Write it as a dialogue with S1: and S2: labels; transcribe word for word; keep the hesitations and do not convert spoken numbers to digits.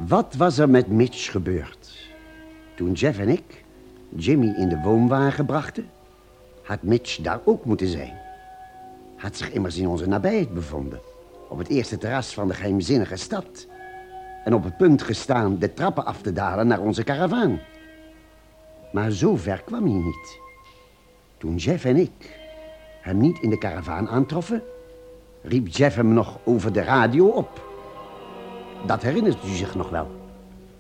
S1: Wat was er met Mitch gebeurd? Toen Jeff en ik Jimmy in de woonwagen brachten, had Mitch daar ook moeten zijn. Had zich immers in onze nabijheid bevonden, op het eerste terras van de geheimzinnige stad, en op het punt gestaan de trappen af te dalen naar onze karavaan. Maar zo ver kwam hij niet. Toen Jeff en ik hem niet in de karavaan aantroffen, riep Jeff hem nog over de radio op. Dat herinnert u zich nog wel.